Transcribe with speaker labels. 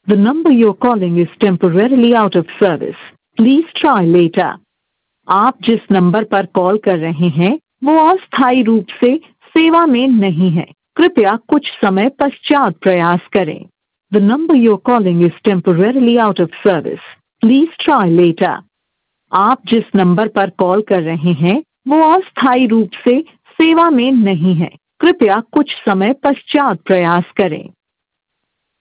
Speaker 1: The number you're calling is temporarily out of service. Please try later. आप जिस number पर call कर रहे हैं वो अस्थायी रूप से सेवा में नहीं है, कृपया कुछ समय पश्चात प्रयास करें। The number you're calling is temporarily out of service. Please try later. आप जिस नंबर पर कॉल कर रहे हैं वो अस्थायी रूप से सेवा में नहीं है, कृपया कुछ समय पश्चात प्रयास करें।